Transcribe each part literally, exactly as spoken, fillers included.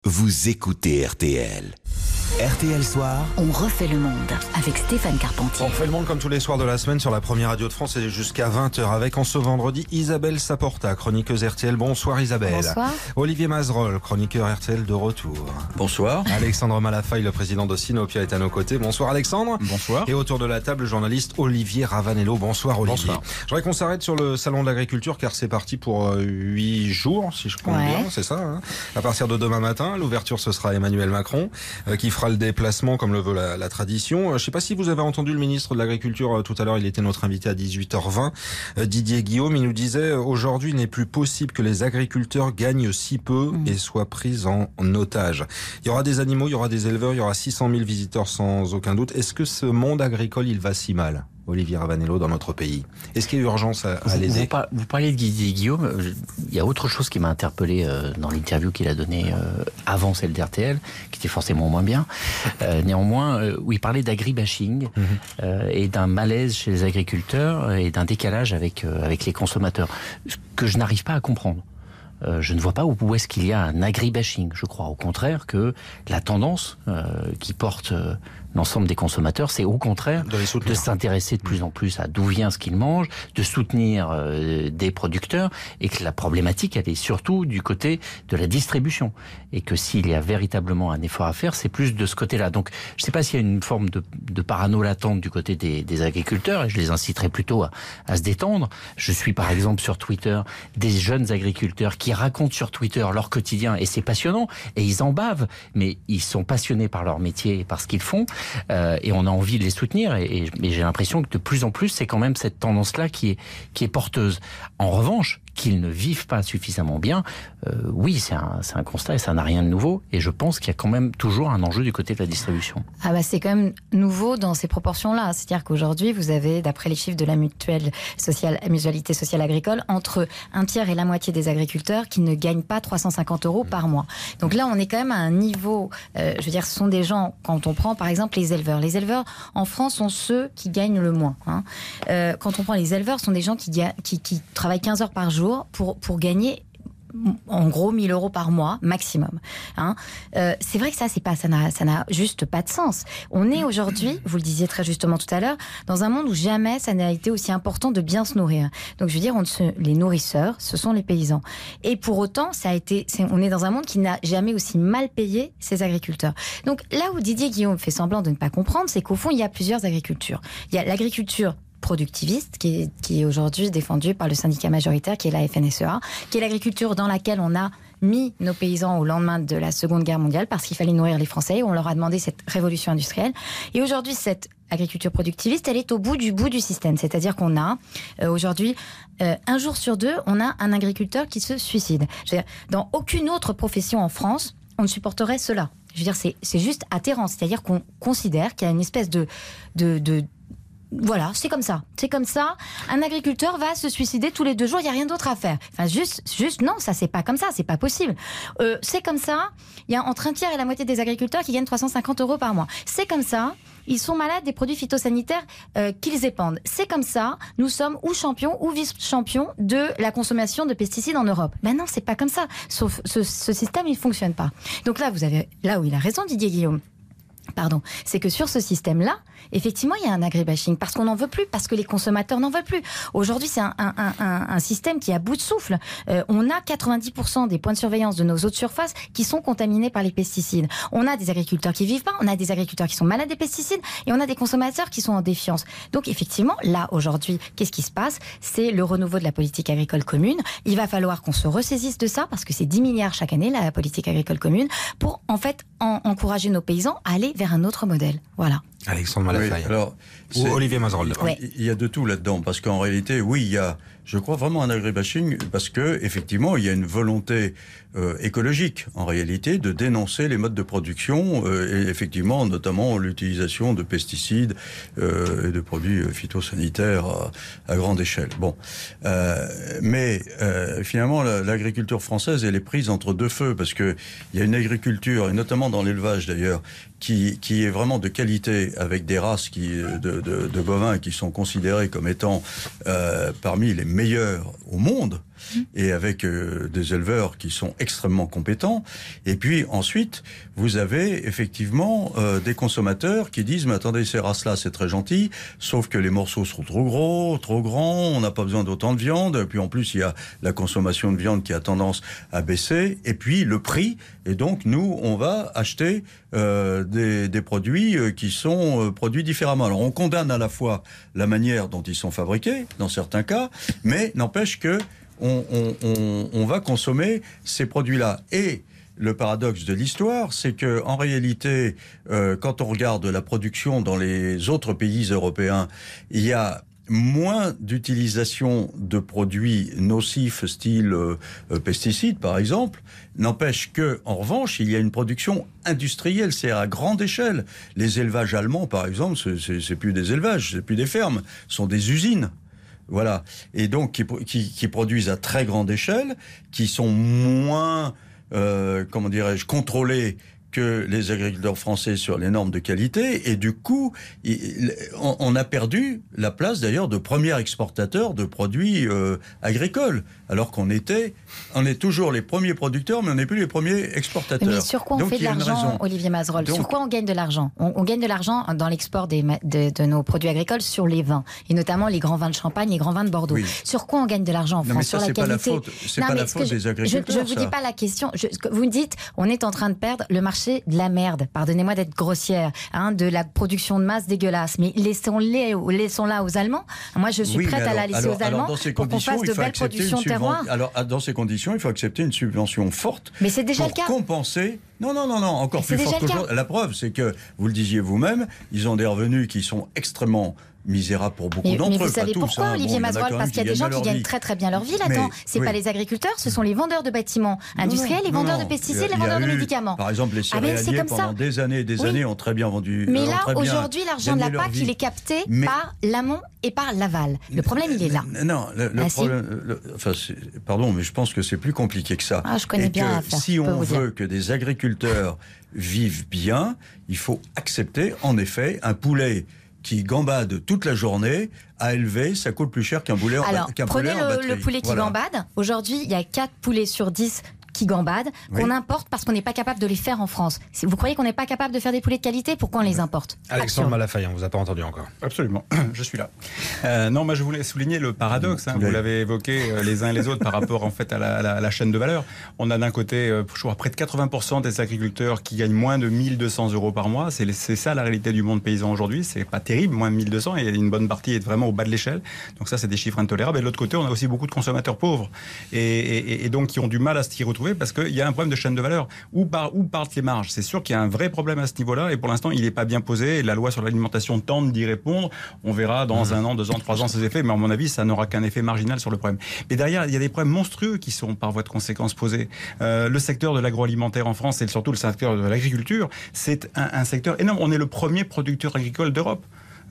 Vous écoutez R T L. R T L Soir. On refait le monde avec Stéphane Carpentier. On refait le monde comme tous les soirs de la semaine sur la première radio de France et jusqu'à vingt heures avec en ce vendredi Isabelle Saporta, chroniqueuse R T L. Bonsoir Isabelle. Bonsoir. Olivier Mazerolle, chroniqueur R T L de retour. Bonsoir. Alexandre Malafaille, le président de Sinopia, est à nos côtés. Bonsoir Alexandre. Bonsoir. Et autour de la table, le journaliste Olivier Ravanello. Bonsoir Olivier. Bonsoir. Je voudrais qu'on s'arrête sur le salon de l'agriculture car c'est parti pour huit jours, si je compte ouais. bien, c'est ça. Hein, à partir de demain matin, l'ouverture ce sera Emmanuel Macron euh, qui fera le déplacement comme le veut la, la tradition. Je ne sais pas si vous avez entendu le ministre de l'Agriculture euh, tout à l'heure, il était notre invité à dix-huit heures vingt, euh, Didier Guillaume, il nous disait euh, aujourd'hui il n'est plus possible que les agriculteurs gagnent si peu mmh. et soient pris en, en otage. Il y aura des animaux, il y aura des éleveurs, il y aura six cent mille visiteurs sans aucun doute. Est-ce que ce monde agricole, il va si mal, Olivier Ravanello, dans notre pays? Est-ce qu'il y a urgence à, à l'aider? vous, vous, vous parlez de Didier Guillaume, il y a autre chose qui m'a interpellé euh, dans l'interview qu'il a donnée euh, avant celle d'R T L, qui était forcément moins bien. Euh, néanmoins, euh, où il parlait d'agribashing mm-hmm. euh, et d'un malaise chez les agriculteurs et d'un décalage avec, euh, avec les consommateurs, ce que je n'arrive pas à comprendre. Euh, je ne vois pas où, où est-ce qu'il y a un agribashing. Je crois au contraire que la tendance euh, qui porte euh, l'ensemble des consommateurs, c'est au contraire de, de s'intéresser de plus en plus à d'où vient ce qu'ils mangent, de soutenir euh, des producteurs, et que la problématique, elle est surtout du côté de la distribution. Et que s'il y a véritablement un effort à faire, c'est plus de ce côté-là. Donc, je ne sais pas s'il y a une forme de, de parano latente du côté des, des agriculteurs, et je les inciterai plutôt à, à se détendre. Je suis par exemple sur Twitter des jeunes agriculteurs qui racontent sur Twitter leur quotidien, et c'est passionnant, et ils en bavent, mais ils sont passionnés par leur métier et par ce qu'ils font. Euh, et on a envie de les soutenir, et, et, et j'ai l'impression que de plus en plus c'est quand même cette tendance-là qui est, qui est porteuse. En revanche, qu'ils ne vivent pas suffisamment bien, euh, oui, c'est un, c'est un constat et ça n'a rien de nouveau, et je pense qu'il y a quand même toujours un enjeu du côté de la distribution. Ah bah c'est quand même nouveau dans ces proportions-là, c'est-à-dire qu'aujourd'hui vous avez, d'après les chiffres de la mutuelle sociale, mutualité sociale agricole, entre un tiers et la moitié des agriculteurs qui ne gagnent pas trois cent cinquante euros par mois. Donc là on est quand même à un niveau, euh, je veux dire, ce sont des gens, quand on prend par exemple les éleveurs, les éleveurs en France sont ceux qui gagnent le moins. Hein. Euh, quand on prend les éleveurs, ce sont des gens qui, qui, qui travaillent quinze heures par jour pour, pour gagner en gros mille euros par mois maximum. Hein. Euh, c'est vrai que ça, c'est pas, ça n'a, ça n'a juste pas de sens. On est aujourd'hui, vous le disiez très justement tout à l'heure, dans un monde où jamais ça n'a été aussi important de bien se nourrir. Donc je veux dire, on se, les nourrisseurs, ce sont les paysans. Et pour autant, ça a été, c'est, on est dans un monde qui n'a jamais aussi mal payé ses agriculteurs. Donc là où Didier Guillaume fait semblant de ne pas comprendre, c'est qu'au fond, il y a plusieurs agricultures. Il y a l'agriculture productiviste, qui est, qui est aujourd'hui défendue par le syndicat majoritaire, qui est la F N S E A, qui est l'agriculture dans laquelle on a mis nos paysans au lendemain de la Seconde Guerre mondiale, parce qu'il fallait nourrir les Français, on leur a demandé cette révolution industrielle. Et aujourd'hui, cette agriculture productiviste, elle est au bout du bout du système. C'est-à-dire qu'on a, euh, aujourd'hui, euh, un jour sur deux, on a un agriculteur qui se suicide. Je veux dire, dans aucune autre profession en France, on ne supporterait cela. Je veux dire, c'est, c'est juste atterrant. C'est-à-dire qu'on considère qu'il y a une espèce de... de, de Voilà, c'est comme ça. C'est comme ça. Un agriculteur va se suicider tous les deux jours. Il n'y a rien d'autre à faire. Enfin, juste, juste, non, ça, c'est pas comme ça. C'est pas possible. Euh, c'est comme ça. Il y a entre un tiers et la moitié des agriculteurs qui gagnent trois cent cinquante euros par mois. C'est comme ça. Ils sont malades des produits phytosanitaires euh, qu'ils épandent. C'est comme ça. Nous sommes ou champions ou vice-champions de la consommation de pesticides en Europe. Ben non, c'est pas comme ça. Sauf ce, ce système, il fonctionne pas. Donc là, vous avez, là où il a raison, Didier Guillaume. Pardon, c'est que sur ce système-là, effectivement, il y a un agribashing parce qu'on n'en veut plus, parce que les consommateurs n'en veulent plus. Aujourd'hui, c'est un, un, un, un système qui est à bout de souffle. Euh, on a quatre-vingt-dix pour cent des points de surveillance de nos eaux de surface qui sont contaminés par les pesticides. On a des agriculteurs qui vivent pas, on a des agriculteurs qui sont malades des pesticides et on a des consommateurs qui sont en défiance. Donc, effectivement, là, aujourd'hui, qu'est-ce qui se passe? C'est le renouveau de la politique agricole commune. Il va falloir qu'on se ressaisisse de ça parce que c'est dix milliards chaque année, la politique agricole commune, pour, en fait, en, encourager nos paysans à aller vers un autre modèle. Voilà. Alexandre Malafaille. Oui, alors, ou Olivier Mazerolle. Ouais. Il y a de tout là-dedans, parce qu'en réalité, oui, il y a, je crois, vraiment un agribashing, parce que effectivement, il y a une volonté euh, écologique, en réalité, de dénoncer les modes de production, euh, et effectivement, notamment l'utilisation de pesticides euh, et de produits phytosanitaires à, à grande échelle. Bon, euh, mais euh, finalement, la, l'agriculture française, elle est prise entre deux feux, parce que il y a une agriculture, et notamment dans l'élevage d'ailleurs, qui, qui est vraiment de qualité, avec des races qui, de, de, de bovins qui sont considérés comme étant euh, parmi les meilleurs au monde. mmh. et avec euh, des éleveurs qui sont extrêmement compétents. Et puis ensuite, vous avez effectivement euh, des consommateurs qui disent « Mais attendez, ces races-là, c'est très gentil, sauf que les morceaux sont trop gros, trop grands, on n'a pas besoin d'autant de viande. » Puis en plus, il y a la consommation de viande qui a tendance à baisser. Et puis le prix. Et donc, nous, on va acheter euh, des, des produits qui sont euh, produits différemment. Alors, on condamne à la fois la manière dont ils sont fabriqués, dans certains cas, mais n'empêche que on, on, on, on va consommer ces produits-là. Et le paradoxe de l'histoire, c'est que en réalité, euh, quand on regarde la production dans les autres pays européens, il y a moins d'utilisation de produits nocifs, style euh, pesticides par exemple. N'empêche que, en revanche, il y a une production industrielle, c'est à grande échelle. Les élevages allemands, par exemple, c'est, c'est, c'est plus des élevages, c'est plus des fermes, ce sont des usines. Voilà. Et donc, qui, qui, qui produisent à très grande échelle, qui sont moins, euh, comment dirais-je, contrôlés que les agriculteurs français sur les normes de qualité, et du coup, il, on, on a perdu la place d'ailleurs de premier exportateur de produits euh, agricoles, alors qu'on était, on est toujours les premiers producteurs, mais on n'est plus les premiers exportateurs. Mais sur quoi on Donc, fait de l'argent, Olivier Mazerolle? Donc, sur quoi on gagne de l'argent? on, on gagne de l'argent dans l'export des, de, de nos produits agricoles sur les vins, et notamment les grands vins de Champagne, les grands vins de Bordeaux. Oui. Sur quoi on gagne de l'argent en non, France? Sur ça, la qualité. Pas la faute, c'est non, pas la faute des agriculteurs. Je ne vous dis pas la question. Je, vous me dites, on est en train de perdre le marché de la merde, pardonnez-moi d'être grossière, hein, de la production de masse dégueulasse, mais laissons-les, laissons-la aux Allemands. Moi, je suis oui, prête alors, à la laisser alors, aux Allemands pour qu'on fasse de belles productions de terroir. Alors, dans ces conditions, il faut accepter une subvention forte. Mais c'est déjà pour le cas. compenser. Non, non, non, non, encore plus forte qu'aujourd'hui. La preuve, c'est que, vous le disiez vous-même, ils ont des revenus qui sont extrêmement misérable pour beaucoup mais, d'entre eux. Mais vous savez pourquoi, hein. Olivier bon, Mazerolle? Parce qu'il y a des gens qui gagnent vie. très très bien leur vie là-dedans. C'est oui. pas les agriculteurs, ce sont les vendeurs de bâtiments industriels, les vendeurs non, de pesticides, les vendeurs de eu, médicaments. Par exemple, les céréaliers ah, pendant ça. des années et des oui. années ont très bien vendu. Mais là, aujourd'hui, l'argent de la P A C, il est capté mais... par l'amont et par l'aval. Le problème, il est là. Non, le, le ah, problème... Si. Le, enfin, pardon, mais je pense que c'est plus compliqué que ça. Ah, je connais et bien que l'affaire. Si on veut que des agriculteurs vivent bien, il faut accepter, en effet, un poulet qui gambade toute la journée, à élever, ça coûte plus cher qu'un poulet en, Alors, qu'un prenez poulet en batterie. le, le poulet qui voilà. gambade. Aujourd'hui, il y a quatre poulets sur dix qui gambadent, oui. qu'on importe parce qu'on n'est pas capable de les faire en France. Si vous croyez qu'on n'est pas capable de faire des poulets de qualité, pourquoi on les importe? Alexandre Malafaye, on vous a pas entendu encore. Absolument, je suis là. Euh, non, moi je voulais souligner le paradoxe, hein, vous l'avez évoqué euh, les uns et les autres par rapport en fait à la, à la, à la chaîne de valeur. On a d'un côté, euh, je crois, près de quatre-vingts pour cent des agriculteurs qui gagnent moins de mille deux cents euros par mois. C'est, c'est ça la réalité du monde paysan aujourd'hui. C'est pas terrible, moins de mille deux cents, et une bonne partie est vraiment au bas de l'échelle. Donc ça, c'est des chiffres intolérables. Et de l'autre côté, on a aussi beaucoup de consommateurs pauvres et, et, et donc qui ont du mal à s'y retrouver parce qu'il y a un problème de chaîne de valeur. Où, par, où partent les marges? C'est sûr qu'il y a un vrai problème à ce niveau-là et pour l'instant, il n'est pas bien posé. Et la loi sur l'alimentation tente d'y répondre. On verra dans mmh. un an, deux ans, trois ans ses effets, mais à mon avis, ça n'aura qu'un effet marginal sur le problème. Mais derrière, il y a des problèmes monstrueux qui sont par voie de conséquence posés. Euh, le secteur de l'agroalimentaire en France et surtout le secteur de l'agriculture, c'est un, un secteur énorme. On est le premier producteur agricole d'Europe.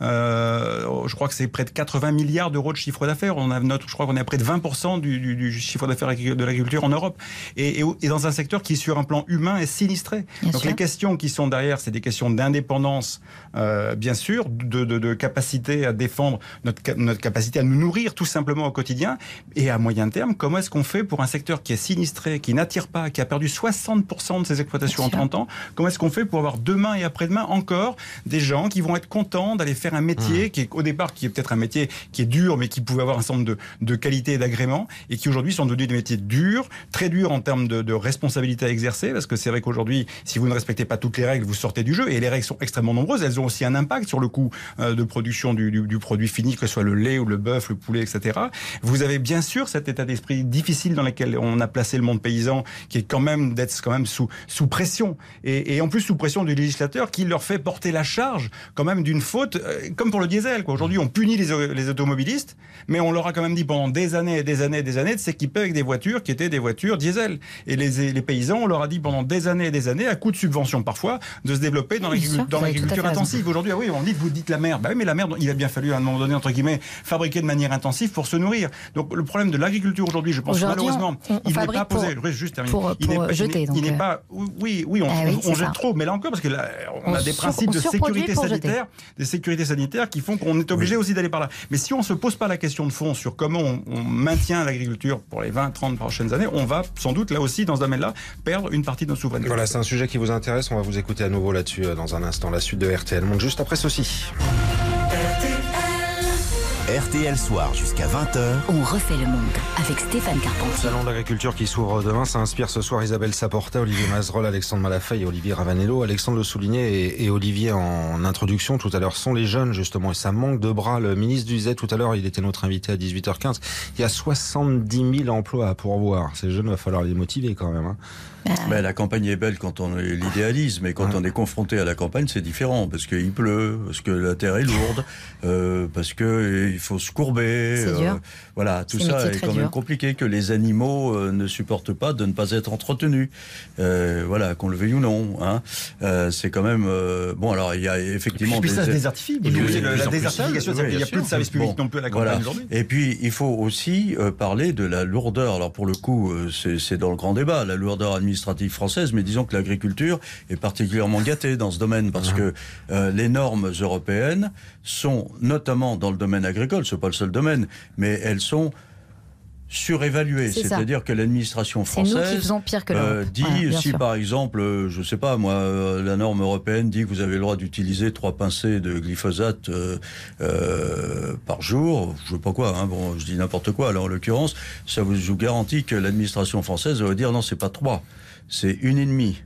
Euh, je crois que c'est près de quatre-vingts milliards d'euros de chiffre d'affaires. On a notre, je crois qu'on est à près de vingt pour cent du, du, du chiffre d'affaires de l'agriculture en Europe. Et, et, et dans un secteur qui, sur un plan humain, est sinistré. Bien Donc sûr. Les questions qui sont derrière, c'est des questions d'indépendance, euh, bien sûr, de, de, de capacité à défendre notre, notre capacité à nous nourrir tout simplement au quotidien. Et à moyen terme, comment est-ce qu'on fait pour un secteur qui est sinistré, qui n'attire pas, qui a perdu soixante pour cent de ses exploitations en trente ans, comment est-ce qu'on fait pour avoir demain et après-demain encore des gens qui vont être contents d'aller faire un métier mmh. qui est au départ qui est peut-être un métier qui est dur mais qui pouvait avoir un certain nombre de, de qualités et d'agréments et qui aujourd'hui sont devenus des métiers durs, très durs en termes de, de responsabilité à exercer parce que c'est vrai qu'aujourd'hui si vous ne respectez pas toutes les règles vous sortez du jeu et les règles sont extrêmement nombreuses, elles ont aussi un impact sur le coût euh, de production du, du, du produit fini, que ce soit le lait ou le bœuf, le poulet, et cetera. Vous avez bien sûr cet état d'esprit difficile dans lequel on a placé le monde paysan qui est quand même d'être quand même sous, sous pression et, et en plus sous pression du législateur qui leur fait porter la charge quand même d'une faute euh, comme pour le diesel, quoi. Aujourd'hui, on punit les, les automobilistes, mais on leur a quand même dit pendant des années et des années et des années de s'équiper avec des voitures qui étaient des voitures diesel. Et les, les paysans, on leur a dit pendant des années et des années, à coup de subvention parfois, de se développer dans, oui, l'agriculture, dans l'agriculture intensive. Aujourd'hui, ah oui, on dit, vous dites la merde. Bah oui, mais la merde, il a bien fallu à un moment donné, entre guillemets, fabriquer de manière intensive pour se nourrir. Donc le problème de l'agriculture aujourd'hui, je pense aujourd'hui, malheureusement, on, on il n'est pas posé. Pour, juste terminer. Pour, il pour n'est, jeter. Il n'est pas. Oui, oui, on, ah oui, on jette ça. trop, mais là encore, parce que là, on, on a des sur, principes de sécurité sanitaire, des sécurités sanitaires qui font qu'on est obligé oui. aussi d'aller par là. Mais si on ne se pose pas la question de fond sur comment on, on maintient l'agriculture pour les vingt, trente prochaines années, on va sans doute là aussi, dans ce domaine-là, perdre une partie de notre souveraineté. Voilà, c'est un sujet qui vous intéresse. On va vous écouter à nouveau là-dessus dans un instant. La suite de R T L Monde, juste après ceci. R T L Soir jusqu'à vingt heures. On refait le monde avec Stéphane Carpentier. Le salon de l'agriculture qui s'ouvre demain, ça inspire ce soir Isabelle Saporta, Olivier Mazerolle, Alexandre Malafaye et Olivier Ravanello. Alexandre le soulignait et, et Olivier en introduction tout à l'heure, sont les jeunes justement et ça manque de bras. Le ministre disait tout à l'heure, il était notre invité à dix-huit heures quinze, il y a soixante-dix mille emplois à pourvoir. Ces jeunes, il va falloir les motiver quand même. Hein. Ben, la campagne est belle quand on l'idéalise, mais quand ouais. on est confronté à la campagne, c'est différent, parce qu'il pleut, parce que la terre est lourde, euh, parce que il faut se courber. C'est dur. Euh, voilà, tout ça est quand dur. même compliqué, que les animaux euh, ne supportent pas de ne pas être entretenus. Euh, voilà, qu'on le veuille ou non. Hein. Euh, c'est quand même... Euh, bon, alors, il y a effectivement... Et puis des... ça se désertifie. Et puis, oui, la, la désertification, oui, il n'y a plus de service public bon, non plus à la campagne voilà. aujourd'hui. Et puis, il faut aussi euh, parler de la lourdeur. Alors, pour le coup, euh, c'est, c'est dans le grand débat, la lourdeur administrative administrative française, mais disons que l'agriculture est particulièrement gâtée dans ce domaine parce que euh, les normes européennes sont, notamment dans le domaine agricole, c'est pas le seul domaine, mais elles sont surévaluées, c'est c'est-à-dire que l'administration française c'est nous qui faisons pire que euh, dit voilà, si sûr. par exemple, je sais pas moi, euh, la norme européenne dit que vous avez le droit d'utiliser trois pincées de glyphosate euh, euh, par jour, je sais pas quoi, hein, bon, je dis n'importe quoi. Alors en l'occurrence, ça vous, je vous garantis que l'administration française va dire non, c'est pas trois, c'est une et demie.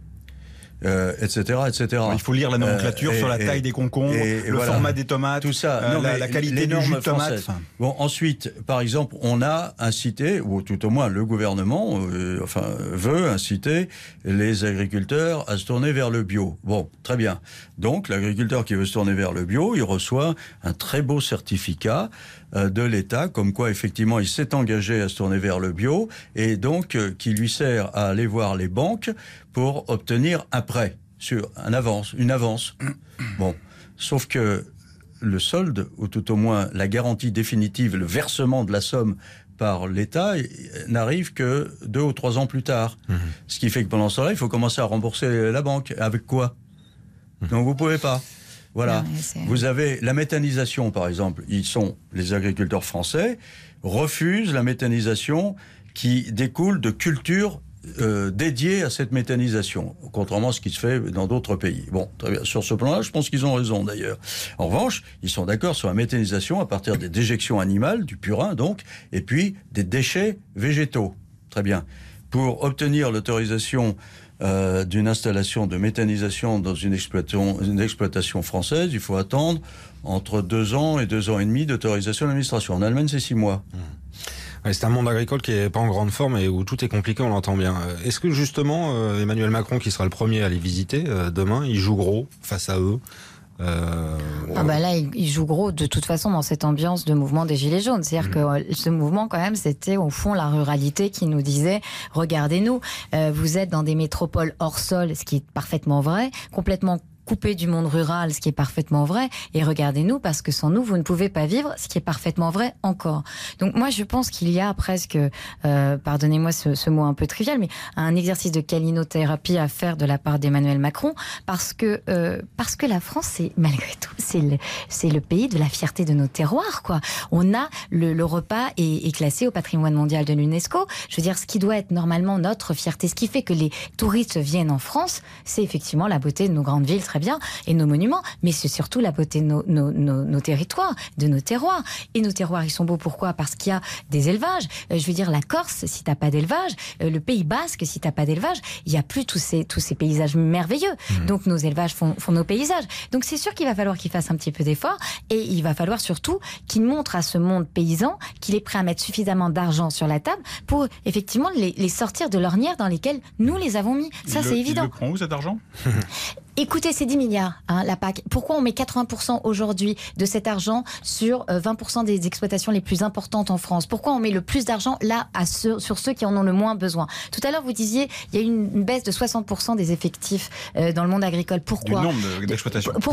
Euh, et cetera, et cetera. Il faut lire la nomenclature euh, et, sur la taille et, des concombres, et, et le voilà. format des tomates, tout ça. Euh, non, la, la qualité du jus de tomate. Enfin. Bon, ensuite, par exemple, on a incité, ou tout au moins le gouvernement, euh, enfin, veut inciter les agriculteurs à se tourner vers le bio. Bon, très bien. Donc, l'agriculteur qui veut se tourner vers le bio, il reçoit un très beau certificat de l'État, comme quoi effectivement il s'est engagé à se tourner vers le bio, et donc euh, qui lui sert à aller voir les banques pour obtenir un prêt, sur un avance, une avance. Bon, sauf que le solde, ou tout au moins la garantie définitive, le versement de la somme par l'État, n'arrive que deux ou trois ans plus tard. Mmh. Ce qui fait que pendant ce temps-là, il faut commencer à rembourser la banque. Avec quoi ? Mmh. Donc vous pouvez pas. Voilà. Non, vous avez la méthanisation, par exemple. Ils sont, les agriculteurs français refusent la méthanisation qui découle de cultures euh, dédiées à cette méthanisation, contrairement à ce qui se fait dans d'autres pays. Bon, très bien. Sur ce plan-là, je pense qu'ils ont raison, d'ailleurs. En revanche, ils sont d'accord sur la méthanisation à partir des déjections animales, du purin, donc, et puis des déchets végétaux. Très bien. Pour obtenir l'autorisation Euh, d'une installation de méthanisation dans une exploitation, une exploitation française, il faut attendre entre deux ans et deux ans et demi d'autorisation d'administration. En Allemagne, c'est six mois. Mmh. Ouais, c'est un monde agricole qui est pas en grande forme et où tout est compliqué, on l'entend bien. Est-ce que justement, euh, Emmanuel Macron, qui sera le premier à les visiter euh, demain, il joue gros face à eux? Euh, ah bah là, il, il joue gros de toute façon dans cette ambiance de mouvement des Gilets jaunes. C'est-à-dire mmh. que ce mouvement, quand même, c'était au fond la ruralité qui nous disait « Regardez-nous, euh, vous êtes dans des métropoles hors sol, ce qui est parfaitement vrai, complètement coupé du monde rural, ce qui est parfaitement vrai, et regardez-nous, parce que sans nous, vous ne pouvez pas vivre, ce qui est parfaitement vrai encore. » Donc moi, je pense qu'il y a presque, euh, pardonnez-moi ce, ce mot un peu trivial, mais un exercice de calinothérapie à faire de la part d'Emmanuel Macron, parce que euh, parce que la France, c'est malgré tout, c'est le, c'est le pays de la fierté de nos terroirs, quoi. On a le, le repas est, est classé au patrimoine mondial de l'UNESCO. Je veux dire, ce qui doit être normalement notre fierté, ce qui fait que les touristes viennent en France, c'est effectivement la beauté de nos grandes villes, très bien, et nos monuments, mais c'est surtout la beauté de nos, nos, nos, nos territoires, de nos terroirs. Et nos terroirs, ils sont beaux, pourquoi ? Parce qu'il y a des élevages. Euh, je veux dire, la Corse, si t'as pas d'élevage, euh, le Pays Basque, si t'as pas d'élevage, il y a plus tous ces, tous ces paysages merveilleux. Mmh. Donc nos élevages font, font nos paysages. Donc c'est sûr qu'il va falloir qu'ils fassent un petit peu d'efforts, et il va falloir surtout qu'il montre à ce monde paysan qu'il est prêt à mettre suffisamment d'argent sur la table pour effectivement les, les sortir de l'ornière dans lesquelles nous les avons mis. Ça, il c'est le, évident. Il le prend où, cet argent ? Écoutez, c'est dix milliards, hein, la P A C. Pourquoi on met quatre-vingts pour cent aujourd'hui de cet argent sur euh, vingt pour cent des exploitations les plus importantes en France? Pourquoi on met le plus d'argent là à ceux, sur ceux qui en ont le moins besoin? Tout à l'heure, vous disiez, il y a eu une, une baisse de soixante pour cent des effectifs euh, dans le monde agricole. Pourquoi? Du nombre d'exploitations. Pourquoi?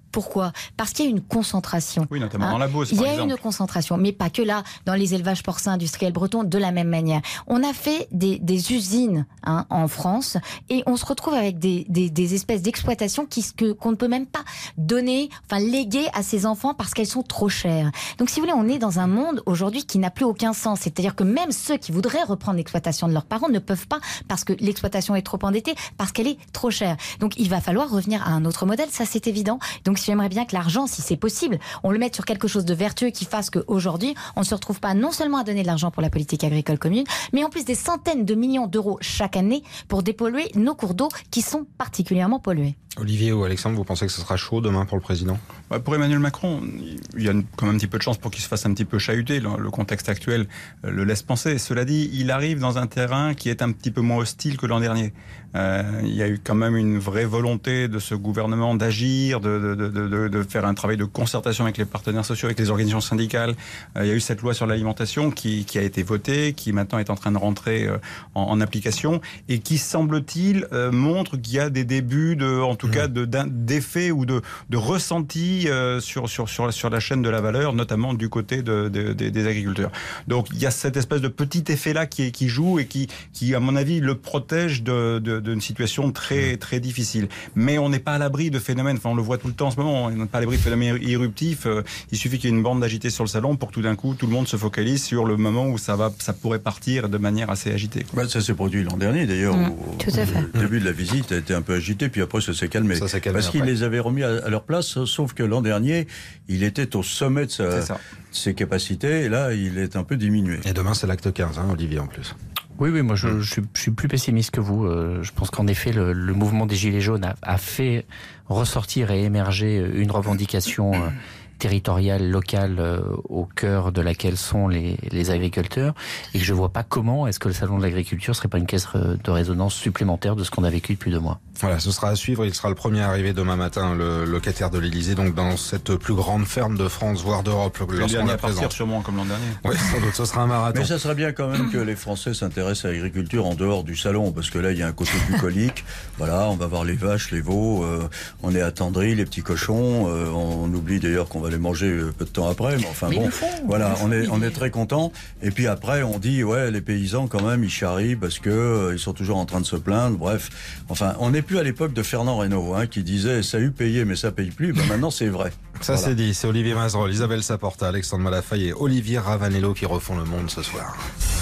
Pourquoi ? Parce qu'il y a une concentration. Oui, notamment hein. dans la Beauce, Il par y a exemple. une concentration, mais pas que là, dans les élevages porcins industriels bretons, de la même manière. On a fait des, des usines hein, en France et on se retrouve avec des, des, des espèces d'exploitation qui, que, qu'on ne peut même pas donner, enfin léguer à ses enfants parce qu'elles sont trop chères. Donc si vous voulez, on est dans un monde aujourd'hui qui n'a plus aucun sens. C'est-à-dire que même ceux qui voudraient reprendre l'exploitation de leurs parents ne peuvent pas parce que l'exploitation est trop endettée, parce qu'elle est trop chère. Donc il va falloir revenir à un autre modèle, ça c'est évident. Donc j'aimerais bien que l'argent, si c'est possible, on le mette sur quelque chose de vertueux qui fasse qu'aujourd'hui, on ne se retrouve pas non seulement à donner de l'argent pour la politique agricole commune, mais en plus des centaines de millions d'euros chaque année pour dépolluer nos cours d'eau qui sont particulièrement pollués. Olivier ou Alexandre, vous pensez que ce sera chaud demain pour le président ? Bah pour Emmanuel Macron, il y a quand même un petit peu de chance pour qu'il se fasse un petit peu chahuter. Le contexte actuel le laisse penser. Cela dit, il arrive dans un terrain qui est un petit peu moins hostile que l'an dernier. Euh, il y a eu quand même une vraie volonté de ce gouvernement d'agir, de, de, de, de, de faire un travail de concertation avec les partenaires sociaux, avec les organisations syndicales. Euh, il y a eu cette loi sur l'alimentation qui, qui a été votée, qui maintenant est en train de rentrer euh, en, en application et qui, semble-t-il, euh, montre qu'il y a des débuts, de, en tout mmh. cas, de, d'effets ou de, de ressentis euh, sur, sur, sur, sur la chaîne de la valeur, notamment du côté de, de, de, des agriculteurs. Donc il y a cette espèce de petit effet-là qui, qui joue et qui, qui, à mon avis, le protège de, de d'une situation très très difficile. Mais on n'est pas à l'abri de phénomènes, enfin on le voit tout le temps en ce moment, on n'est pas à l'abri de phénomènes irruptifs. Il suffit qu'il y ait une bande d'agité sur le salon pour que tout d'un coup tout le monde se focalise sur le moment où ça va, ça pourrait partir de manière assez agitée. Bah, ça s'est produit l'an dernier d'ailleurs. Mmh, au, tout à fait. Le début de la visite a été un peu agité, puis après ça s'est calmé. Ça s'est calmé Parce qu'il après. les avait remis à, à leur place, sauf que l'an dernier, il était au sommet de sa, ses capacités, et là il est un peu diminué. Et demain c'est l'acte quinze, hein, Olivier en plus. Oui, oui, moi je, je, suis, je suis plus pessimiste que vous. Euh, je pense qu'en effet, le, le mouvement des Gilets jaunes a, a fait ressortir et émerger une revendication euh, territoriale, locale, euh, au cœur de laquelle sont les, les agriculteurs, et que je vois pas comment est-ce que le salon de l'agriculture serait pas une caisse de résonance supplémentaire de ce qu'on a vécu depuis deux mois. Voilà, ce sera à suivre. Il sera le premier à arriver demain matin, le locataire de l'Élysée, donc dans cette plus grande ferme de France, voire d'Europe, lorsqu'on la présente. Sûrement comme l'an dernier. Oui, sans doute, ce sera un marathon. Mais ça serait bien quand même que les Français s'intéressent à l'agriculture en dehors du salon, parce que là, il y a un côté bucolique. Voilà, on va voir les vaches, les veaux, euh, on est attendris, les petits cochons. Euh, on oublie d'ailleurs qu'on va les manger peu de temps après. Mais enfin mais bon, font, voilà, on est on est très content. Et puis après, on dit ouais, les paysans quand même, ils charrient parce que euh, ils sont toujours en train de se plaindre. Bref, enfin, on n'est plus à l'époque de Fernand Reynaud, hein, qui disait ça a eu payé, mais ça paye plus. Ben maintenant, c'est vrai. Ça voilà. C'est dit. C'est Olivier Mazerolle, Isabelle Saporta, Alexandre Malafaille et Olivier Ravanello qui refont le monde ce soir.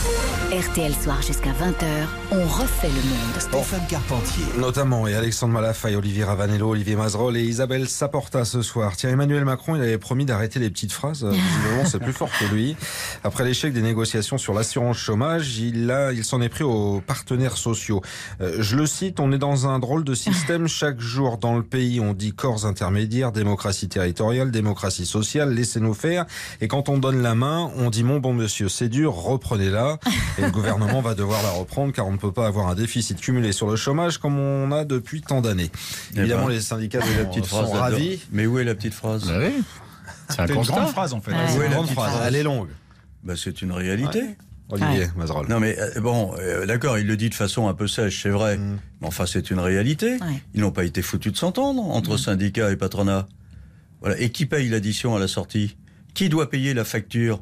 R T L Soir jusqu'à vingt heures, on refait le monde. Stéphane Carpentier. Notamment, et Alexandre Malafaille, Olivier Ravanello, Olivier Mazerolle et Isabelle Saporta ce soir. Tiens, Emmanuel Macron, il avait promis d'arrêter les petites phrases. Visiblement, c'est plus fort que lui. Après l'échec des négociations sur l'assurance chômage, il a, il s'en est pris aux partenaires sociaux. Euh, je le cite, on est dans un drôle de système. Chaque jour dans le pays, on dit corps intermédiaires, démocratie territoriale, démocratie sociale, laissez-nous faire. Et quand on donne la main, on dit mon bon monsieur, c'est dur, reprenez-la. Et le gouvernement va devoir la reprendre car on ne peut pas avoir un déficit cumulé sur le chômage comme on a depuis tant d'années. Eh Évidemment, ben, les syndicats de la petite phrase sont ravis. Mais où est la petite phrase? Bah oui. C'est un C'est une constat. grande phrase en fait. Ouais. C'est Où est une la grande petite phrase. phrase Elle est longue. Ben, c'est une réalité. Ouais. Olivier Ouais. Mazerolle. Non mais euh, bon, euh, d'accord, il le dit de façon un peu sèche, c'est vrai. Mm. Mais enfin, c'est une réalité. Ouais. Ils n'ont pas été foutus de s'entendre entre Mm. syndicats et patronat. Voilà. Et qui paye l'addition à la sortie? Qui doit payer la facture?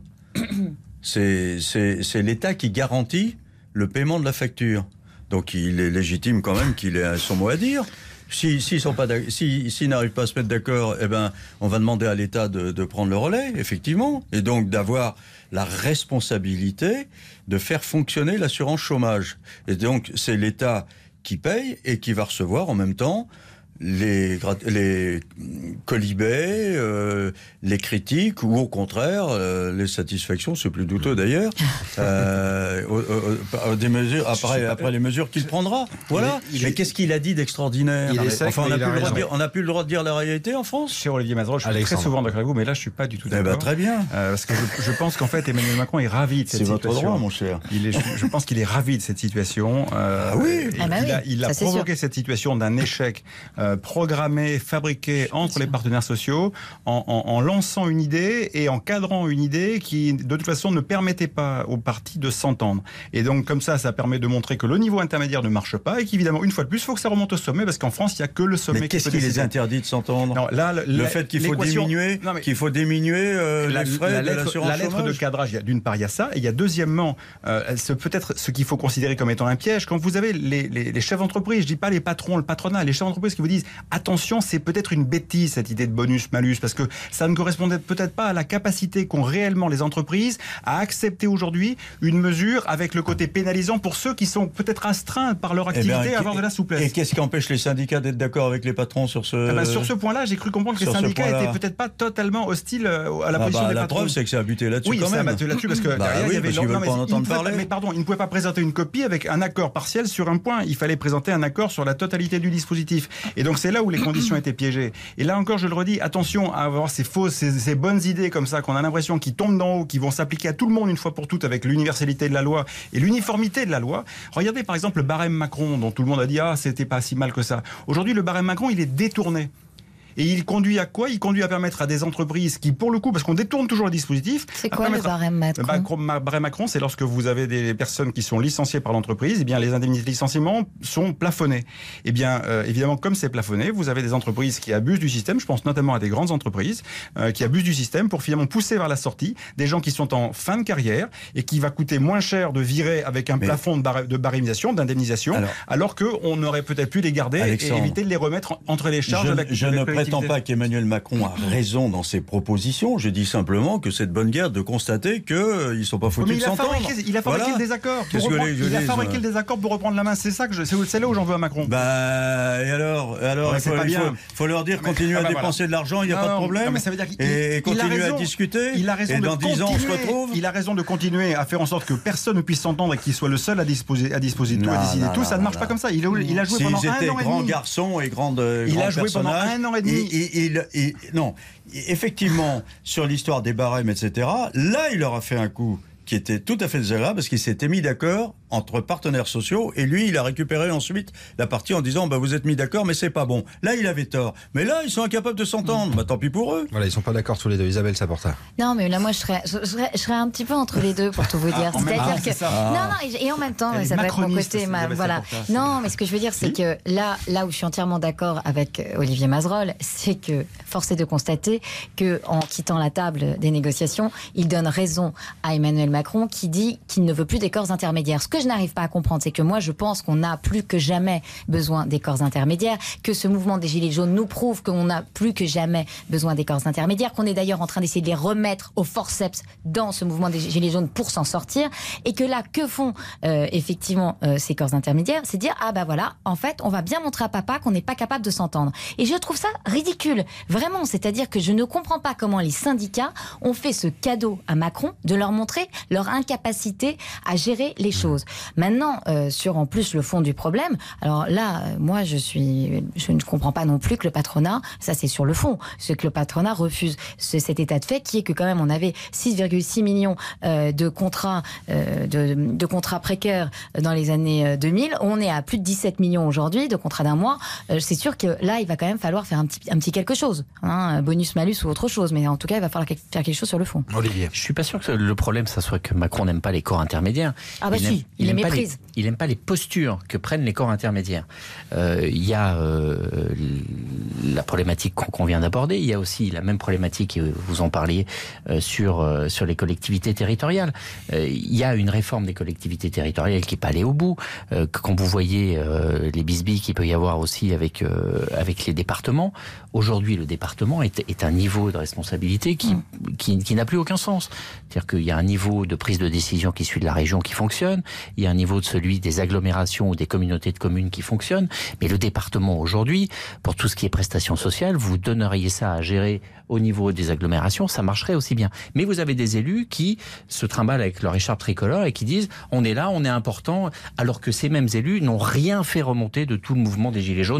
c'est, c'est, c'est l'État qui garantit le paiement de la facture. Donc il est légitime quand même qu'il ait son mot à dire. Si, s'ils sont pas, si, s'ils n'arrivent pas à se mettre d'accord, eh ben, on va demander à l'État de, de prendre le relais, effectivement, et donc d'avoir la responsabilité de faire fonctionner l'assurance chômage. Et donc c'est l'État qui paye et qui va recevoir en même temps les, les colibets, euh, les critiques ou au contraire euh, les satisfactions, c'est plus douteux d'ailleurs, euh, au, au, au, des mesures après après les mesures qu'il prendra. Voilà. Il est, il mais est, qu'est-ce qu'il a dit d'extraordinaire? Il est sec, Enfin, on mais n'a il a plus, raison. on n'a plus le droit de dire la réalité en France. Chez Olivier Mazerolle, je suis Alexandre. très souvent d'accord avec vous, mais là je suis pas du tout Eh d'accord. ben, très bien. Euh, parce que je, je pense qu'en fait Emmanuel Macron est ravi de cette C'est votre situation. droit, mon cher. Il est, je, je pense qu'il est ravi de cette situation. Euh, Ah oui. et Ah bah il oui, a, il a ça, c'est provoqué cette situation d'un échec euh, euh, programmée, fabriquée entre les partenaires sociaux, en, en, en lançant une idée et en cadrant une idée qui, de toute façon, ne permettait pas aux partis de s'entendre. Et donc, comme ça, ça permet de montrer que le niveau intermédiaire ne marche pas et qu'évidemment, une fois de plus, il faut que ça remonte au sommet parce qu'en France, il n'y a que le sommet mais qui qu'est-ce peut qui décider. les interdit de s'entendre? Non, là, le, le la, fait qu'il faut diminuer, non, qu'il faut diminuer euh, la, les frais la de lettre, l'assurance la lettre chômage. de cadrage, il y a, d'une part, il y a ça, et il y a deuxièmement, euh, ce, peut-être ce qu'il faut considérer comme étant un piège. Quand vous avez les, les, les chefs d'entreprise, je dis pas les patrons, le patronat, les chefs d'entreprise qui vous disent attention, c'est peut-être une bêtise cette idée de bonus-malus, parce que ça ne correspondait peut-être pas à la capacité qu'ont réellement les entreprises à accepter aujourd'hui une mesure avec le côté pénalisant pour ceux qui sont peut-être astreints par leur activité eh bien, à avoir de la souplesse. Et qu'est-ce qui empêche les syndicats d'être d'accord avec les patrons sur ce... Eh ben, sur ce point-là, j'ai cru comprendre que les syndicats étaient peut-être pas totalement hostiles à la ah position bah, des la patrons. Preuve, c'est que ça a buté là-dessus oui, quand ça même. a buté là-dessus parce que bah derrière, oui, il y avait... parce qu'ils veulent non, pas en entendre pas, parler. mais pardon, ils ne pouvaient pas présenter une copie avec un accord partiel sur un point. Il fallait présenter un accord sur la totalité du dispositif. Et donc, c'est là où les conditions étaient piégées. Et là encore, je le redis, attention à avoir ces fausses, ces, ces bonnes idées comme ça, qu'on a l'impression qu'ils tombent d'en haut, qui vont s'appliquer à tout le monde une fois pour toutes avec l'universalité de la loi et l'uniformité de la loi. Regardez par exemple le barème Macron, dont tout le monde a dit « Ah, c'était pas si mal que ça ». Aujourd'hui, le barème Macron, il est détourné. Et il conduit à quoi? Il conduit à permettre à des entreprises qui, pour le coup, parce qu'on détourne toujours le dispositif... C'est quoi le barème Macron? Le barème Macron, c'est lorsque vous avez des personnes qui sont licenciées par l'entreprise, eh bien, les indemnités de licenciement sont plafonnées. Eh bien, euh, évidemment, comme c'est plafonné, vous avez des entreprises qui abusent du système, je pense notamment à des grandes entreprises, euh, qui abusent du système pour finalement pousser vers la sortie des gens qui sont en fin de carrière et qui va coûter moins cher de virer avec un Mais... plafond de, bar de barémisation, d'indemnisation, alors, alors qu'on aurait peut-être pu les garder Alexandre, et éviter de les remettre entre les charges je, de la je ne prétends pas qu'Emmanuel Macron a raison dans ses propositions. Je dis simplement que c'est de bonne guerre de constater qu'ils euh, ne sont pas foutus de s'entendre. Il a fabriqué voilà. le désaccord. Pour reprendre, les, il a fabriqué euh... le désaccord pour reprendre la main. C'est ça que je, c'est là où j'en veux à Macron. Bah et alors, alors ouais, il, faut, pas il faut, faut leur dire continuez à voilà. dépenser de l'argent, il n'y a non, pas de problème. Non, mais ça veut dire et continuer à discuter. Il a raison et de dans dix ans on se retrouve. Il a raison de continuer à faire en sorte que personne ne puisse s'entendre et qu'il soit le seul à disposer, à disposer de tout, à décider tout. Ça ne marche pas comme ça. Il a joué pendant un an et demi. S'ils étaient grands garçons et grandes. Il a joué pendant un an et demi. Non, effectivement, sur l'histoire des barèmes, et cetera, là, il leur a fait un coup qui était tout à fait désagréable parce qu'il s'était mis d'accord entre partenaires sociaux et lui, il a récupéré ensuite la partie en disant bah, vous êtes mis d'accord, mais c'est pas bon. Là, il avait tort. Mais là, ils sont incapables de s'entendre. Mmh. Bah, tant pis pour eux. Voilà, ils sont pas d'accord tous les deux. Isabelle Saporta. Non, mais là, moi, je serais, je, je serais, je serais un petit peu entre les deux pour tout vous dire. Ah, C'est-à-dire que. Ah. Non, non, et en même temps, ça va être mon côté. Ma, voilà. Saporta, non, mais ce que je veux dire, c'est oui. que là, là où je suis entièrement d'accord avec Olivier Mazerolle, c'est que force est de constater que en quittant la table des négociations, il donne raison à Emmanuel Macron qui dit qu'il ne veut plus des corps intermédiaires. Ce que je n'arrive pas à comprendre, c'est que moi, je pense qu'on a plus que jamais besoin des corps intermédiaires, que ce mouvement des Gilets jaunes nous prouve qu'on a plus que jamais besoin des corps intermédiaires, qu'on est d'ailleurs en train d'essayer de les remettre au forceps dans ce mouvement des Gilets jaunes pour s'en sortir, et que là, que font euh, effectivement euh, ces corps intermédiaires? C'est dire, ah bah voilà, en fait, on va bien montrer à papa qu'on n'est pas capable de s'entendre. Et je trouve ça ridicule, vraiment, c'est-à-dire que je ne comprends pas comment les syndicats ont fait ce cadeau à Macron de leur montrer leur incapacité à gérer les choses. Maintenant, euh, sur en plus le fond du problème, alors là, euh, moi je suis, je ne comprends pas non plus que le patronat, ça c'est sur le fond, c'est que le patronat refuse ce, cet état de fait qui est que quand même on avait six virgule six millions euh, de contrats, euh, de, de contrats précaires dans les années deux mille, on est à plus de dix-sept millions aujourd'hui de contrats d'un mois. Euh, c'est sûr que là, il va quand même falloir faire un petit, un petit quelque chose, hein, bonus malus ou autre chose, mais en tout cas, il va falloir faire quelque chose sur le fond. Olivier, je suis pas sûr que le problème ça soit que Macron n'aime pas les corps intermédiaires. Ah bah il si, aime, il, il les méprise. Les, il n'aime pas les postures que prennent les corps intermédiaires. Euh, il y a euh, la problématique qu'on vient d'aborder, il y a aussi la même problématique, et vous en parliez, euh, sur, euh, sur les collectivités territoriales. Euh, il y a une réforme des collectivités territoriales qui n'est pas allée au bout. Euh, quand vous voyez euh, les bisbilles qu'il peut y avoir aussi avec, euh, avec les départements, aujourd'hui le département est, est un niveau de responsabilité qui, mmh. qui, qui n'a plus aucun sens. C'est-à-dire qu'il y a un niveau de prise de décision qui suit de la région qui fonctionne, il y a un niveau de celui des agglomérations ou des communautés de communes qui fonctionne, mais le département aujourd'hui, pour tout ce qui est prestations sociales, vous donneriez ça à gérer au niveau des agglomérations, ça marcherait aussi bien. Mais vous avez des élus qui se trimballent avec leur écharpe tricolore et qui disent on est là, on est important, alors que ces mêmes élus n'ont rien fait remonter de tout le mouvement des Gilets jaunes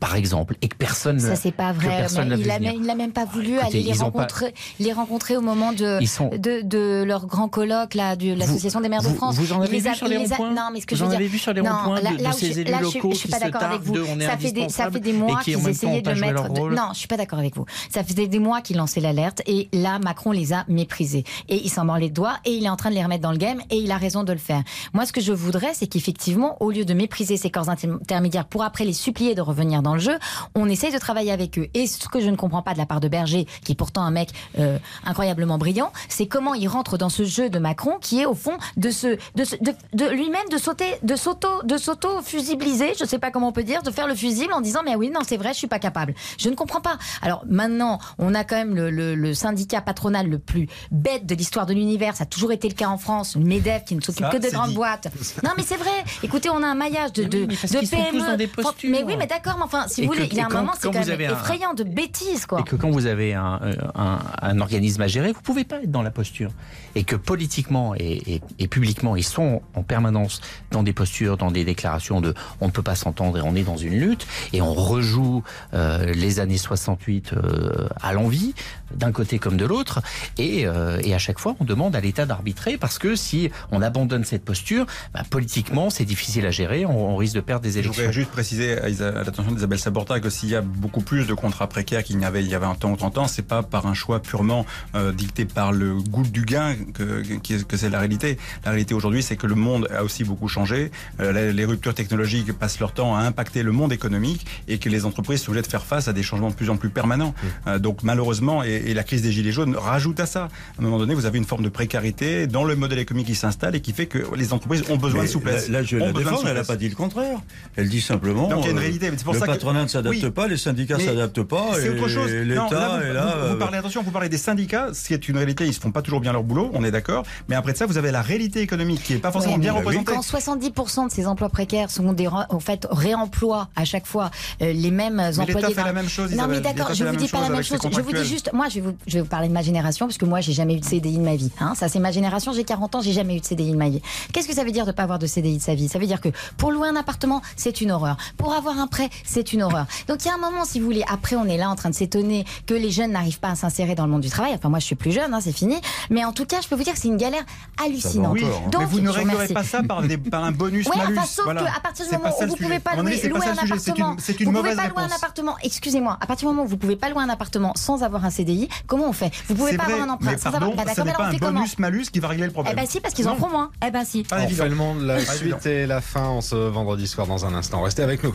par exemple, et que personne... Ça, c'est pas vrai. Mais il, a, il n'a même pas voulu Écoutez, aller les rencontrer, pas... les rencontrer au moment de, sont... de, de leur grand colloque là, de l'Association des maires vous, de France. Vous en avez vu a, sur les ronds-points a... Non, mais ce que vous je veux en dire... avez vu sur les ronds-points de, de ces élus locaux qui se tardent, on est ça fait, des, ça fait des mois qu'ils essayaient de mettre... De... Non, je suis pas d'accord avec vous. Ça faisait des mois qu'ils lançaient l'alerte et là, Macron les a méprisés. Et il s'en mord les doigts et il est en train de les remettre dans le game et il a raison de le faire. Moi, ce que je voudrais, c'est qu'effectivement, au lieu de mépriser ces corps intermédiaires pour après les supplier de revenir dans le jeu, on essaye de travailler avec eux. Et ce que je ne comprends pas de la part de Berger, qui est pourtant un mec euh, incroyablement brillant, c'est comment il rentre dans ce jeu de Macron, qui est au fond de se, de, de, de lui-même de sauter, de s'auto, de s'auto-fusibiliser, je ne sais pas comment on peut dire, de faire le fusible en disant mais oui, non, c'est vrai, je suis pas capable. Je ne comprends pas. Alors maintenant, on a quand même le, le, le syndicat patronal le plus bête de l'histoire de l'univers. Ça a toujours été le cas en France. Le MEDEF qui ne s'occupe que de grandes dit. boîtes. Non, mais c'est vrai. Écoutez, on a un maillage de, de, oui, de P M E. Dans des postures. Mais oui, mais d'accord, mais enfin, si et vous que, voulez, il y a un quand, moment, c'est quand, quand même effrayant un... de bêtises, quoi. Et que quand vous avez un, un, un organisme à gérer, vous ne pouvez pas être dans la posture. Et que politiquement et, et, et publiquement, ils sont en permanence dans des postures, dans des déclarations de on ne peut pas s'entendre et on est dans une lutte. Et on rejoue euh, les années soixante-huit euh, à l'envi, d'un côté comme de l'autre. Et, euh, et à chaque fois, on demande à l'État d'arbitrer parce que si on abandonne cette posture, bah, politiquement, c'est difficile à gérer. On, on risque de perdre des élections. Je voudrais juste préciser à, Isa, à l'attention d'Isabelle Saborta que s'il y a beaucoup plus de contrats précaires qu'il n'y avait il y avait un temps ou trente ans, c'est pas par un choix purement euh, dicté par le goût du gain que, que, que c'est la réalité. La réalité aujourd'hui, c'est que le monde a aussi beaucoup changé. Euh, les, les ruptures technologiques passent leur temps à impacter le monde économique et que les entreprises sont obligées de faire face à des changements de plus en plus permanents. Mmh. Euh, donc malheureusement, et, et la crise des gilets jaunes rajoute à ça. À un moment donné, vous avez une forme de précarité dans le modèle économique qui s'installe et qui fait que les entreprises ont besoin Mais de souplesse. Là, là je la défends, elle n'a pas dit le contraire. Elle dit simplement donc il y a une réalité. C'est pour le ça patronat que... ne s'adapte oui, pas, les syndicats ne s'adaptent pas. C'est autre chose. L'État non, là, vous, est là. Vous, vous parlez, attention, vous parlez des syndicats, ce qui est une réalité, ils ne font pas toujours bien leur boulot, on est d'accord. Mais après de ça, vous avez la réalité économique qui n'est pas forcément oui, bien représentée. Quand soixante-dix pour cent de ces emplois précaires sont des en fait, réemplois à chaque fois euh, les mêmes mais employés. L'État fait dans... la même chose. Non, mais d'accord, je ne vous dis pas la même chose. Je vous dis juste, moi, je vais vous, je vais vous parler de ma génération, parce que moi, j'ai jamais eu de C D I de ma vie. Hein. Ça, c'est ma génération, j'ai quarante ans, j'ai jamais eu de C D I de ma vie. Qu'est-ce que ça veut dire de ne pas avoir de C D I de sa vie? Ça veut dire que pour louer un appartement, c'est une horreur. Pour avoir un prêt, c'est une horreur. Donc il y a un moment, si vous voulez, après, on est là en train de s'étonner que les jeunes n'arrivent pas à s'insérer dans le monde du travail. Enfin, moi, je suis plus jeune, hein, c'est fini. Mais en tout cas, je peux vous dire que c'est une galère hallucinante. Oui, donc, mais vous ne réglerez pas ça par, des, par un bonus oui, malus. Enfin, sauf voilà. qu'à partir du moment où vous ne pouvez pas louer, louer un appartement, c'est une, une vous mauvaise pouvez pas réponse. louer un appartement. Excusez-moi, à partir du moment où vous pouvez pas louer un appartement sans avoir un C D I, comment on fait? Vous pouvez pas vrai, avoir un emprunt mais sans pardon, avoir. Bah, ce n'est pas un bonus malus qui va régler le problème. Eh ben si, parce qu'ils en feront moins. Eh ben si. On fait le monde, la suite et la fin en ce vendredi soir dans un instant. Restez avec nous.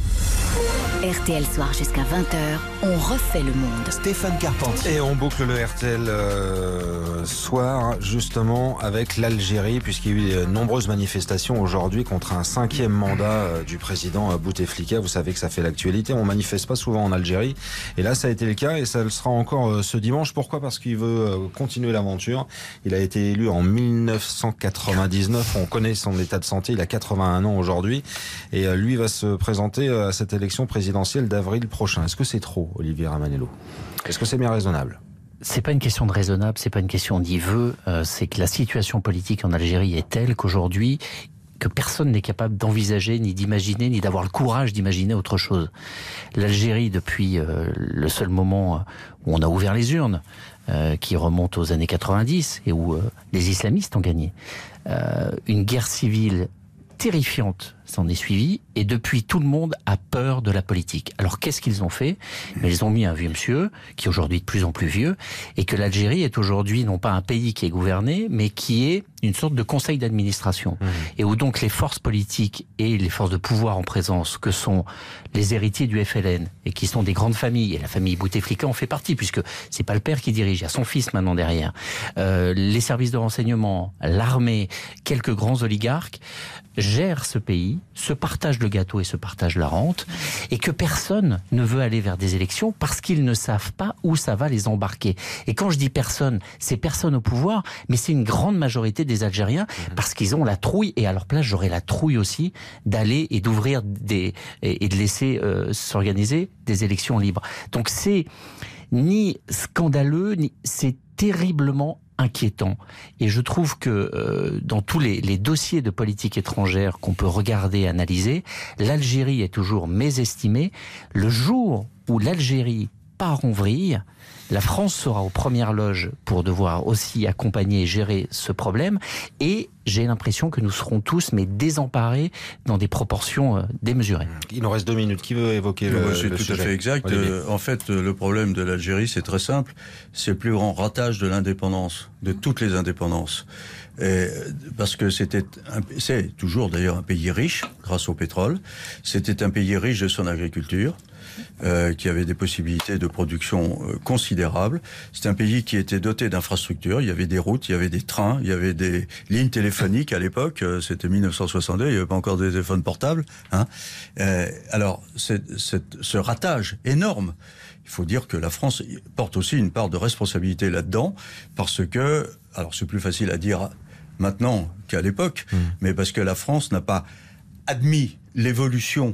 R T L Soir jusqu'à vingt heures, on refait le monde. Stéphane Carpentier. Et on boucle le R T L euh, soir justement avec l'Algérie, puisqu'il y a eu de nombreuses manifestations aujourd'hui contre un cinquième mandat euh, du président Bouteflika. Vous savez que ça fait l'actualité, on manifeste pas souvent en Algérie. Et là ça a été le cas et ça le sera encore euh, ce dimanche. Pourquoi? Parce qu'il veut euh, continuer l'aventure. Il a été élu en mille neuf cent quatre-vingt-dix-neuf, on connaît son état de santé, il a quatre-vingt-un ans aujourd'hui. Et euh, lui va se présenter euh, à cette élection présidentielle d'avril prochain. Est-ce que c'est trop, Olivier Ramanello? Est-ce que c'est bien raisonnable? C'est pas une question de raisonnable, c'est pas une question d'y veut, euh, c'est que la situation politique en Algérie est telle qu'aujourd'hui, que personne n'est capable d'envisager, ni d'imaginer, ni d'avoir le courage d'imaginer autre chose. L'Algérie, depuis euh, le seul moment où on a ouvert les urnes, euh, qui remonte aux années quatre-vingt-dix, et où euh, les islamistes ont gagné, euh, une guerre civile terrifiante s'en est suivie, et depuis tout le monde a peur de la politique. Alors qu'est-ce qu'ils ont fait? Mais ils ont mis un vieux monsieur, qui est aujourd'hui de plus en plus vieux, et que l'Algérie est aujourd'hui non pas un pays qui est gouverné, mais qui est une sorte de conseil d'administration. Mmh. Et où donc les forces politiques et les forces de pouvoir en présence, que sont les héritiers du F L N, et qui sont des grandes familles, et la famille Bouteflika en fait partie, puisque c'est pas le père qui dirige, il y a son fils maintenant derrière, euh, les services de renseignement, l'armée, quelques grands oligarques, gèrent ce pays, se partagent le gâteau et se partagent la rente, et que personne ne veut aller vers des élections parce qu'ils ne savent pas où ça va les embarquer. Et quand je dis personne, c'est personne au pouvoir, mais c'est une grande majorité des Algériens, parce qu'ils ont la trouille, et à leur place j'aurais la trouille aussi, d'aller et d'ouvrir des et, et de laisser euh, s'organiser des élections libres. Donc c'est ni scandaleux, ni c'est terriblement inquiétant. Et je trouve que euh, dans tous les, les dossiers de politique étrangère qu'on peut regarder, analyser, l'Algérie est toujours mésestimée. Le jour où l'Algérie part en vrille, la France sera aux premières loges pour devoir aussi accompagner et gérer ce problème. Et j'ai l'impression que nous serons tous mais désemparés dans des proportions euh, démesurées. Il nous reste deux minutes. Qui veut évoquer le, C'est le tout sujet ? à fait exact. Euh, en fait, le problème de l'Algérie, c'est très simple. C'est le plus grand ratage de l'indépendance, de toutes les indépendances. Et parce que c'était, un, c'est toujours d'ailleurs un pays riche grâce au pétrole. C'était un pays riche de son agriculture. Euh, qui avait des possibilités de production euh, considérables. C'est un pays qui était doté d'infrastructures. Il y avait des routes, il y avait des trains, il y avait des lignes téléphoniques à l'époque. Euh, c'était mille neuf cent soixante-deux, il n'y avait pas encore de téléphone portable. Hein. Euh, alors, c'est, c'est, ce ratage énorme, il faut dire que la France porte aussi une part de responsabilité là-dedans, parce que, alors c'est plus facile à dire maintenant qu'à l'époque, mmh. mais parce que la France n'a pas admis l'évolution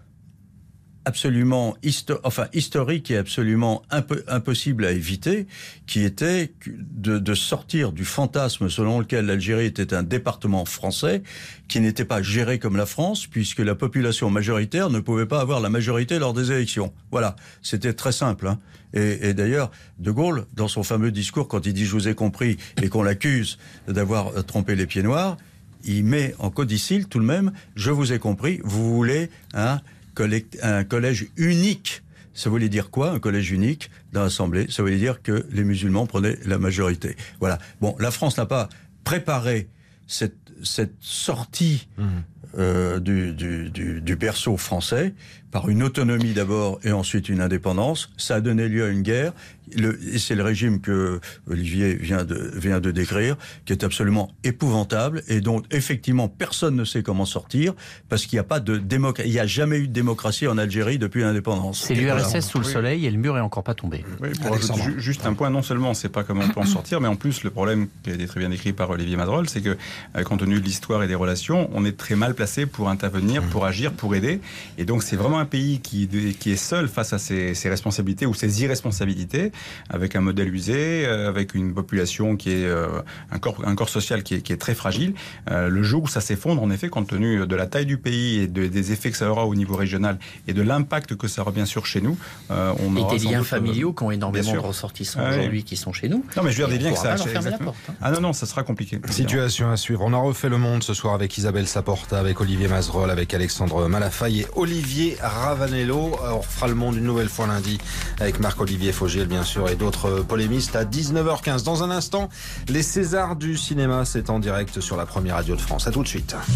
absolument histo- enfin, historique et absolument impo- impossible à éviter, qui était de, de sortir du fantasme selon lequel l'Algérie était un département français qui n'était pas géré comme la France, puisque la population majoritaire ne pouvait pas avoir la majorité lors des élections. Voilà, c'était très simple. Hein. Et, et d'ailleurs, De Gaulle, dans son fameux discours, quand il dit « je vous ai compris » et qu'on l'accuse d'avoir trompé les pieds noirs, il met en codicile tout de même « je vous ai compris, vous voulez... Hein, un collège unique. » Ça voulait dire quoi, un collège unique dans l'Assemblée ? Ça voulait dire que les musulmans prenaient la majorité. Voilà. Bon, la France n'a pas préparé cette, cette sortie mmh. euh, du, du, du, du berceau français par une autonomie d'abord et ensuite une indépendance. Ça a donné lieu à une guerre. Le, et c'est le régime que Olivier vient de, vient de décrire, qui est absolument épouvantable et dont effectivement personne ne sait comment sortir, parce qu'il n'y a pas de démocratie, il n'y a jamais eu de démocratie en Algérie depuis l'indépendance. C'est l'U R S S sous le oui. soleil et le mur est encore pas tombé. Oui, pour ajouter ju- juste un point, non seulement on ne sait pas comment on peut en sortir, mais en plus le problème qui a été très bien décrit par Olivier Madrol, c'est que euh, compte tenu de l'histoire et des relations, on est très mal placé pour intervenir, pour agir, pour aider. Et donc c'est vraiment un pays qui, qui est seul face à ses, ses responsabilités ou ses irresponsabilités, avec un modèle usé, avec une population qui est euh, un corps un corps social qui est, qui est très fragile. Euh, le jour où ça s'effondre, en effet, compte tenu de la taille du pays et de, des effets que ça aura au niveau régional et de l'impact que ça aura bien sûr chez nous, euh, on et aura des liens doute, familiaux qui ont énormément de ressortissants ah, aujourd'hui oui. qui sont chez nous. Non, mais je veux dire des liens que ça. La porte, hein. Ah non non, ça sera compliqué. Situation à suivre. On a refait le monde ce soir avec Isabelle Saporta, avec Olivier Mazerolles, avec Alexandre Malafaille et Olivier Ravanello. On refera le monde une nouvelle fois lundi avec Marc-Olivier Fogiel bien sûr et d'autres polémistes à dix-neuf heures quinze. Dans un instant, les Césars du cinéma, c'est en direct sur la première radio de France. À tout de suite.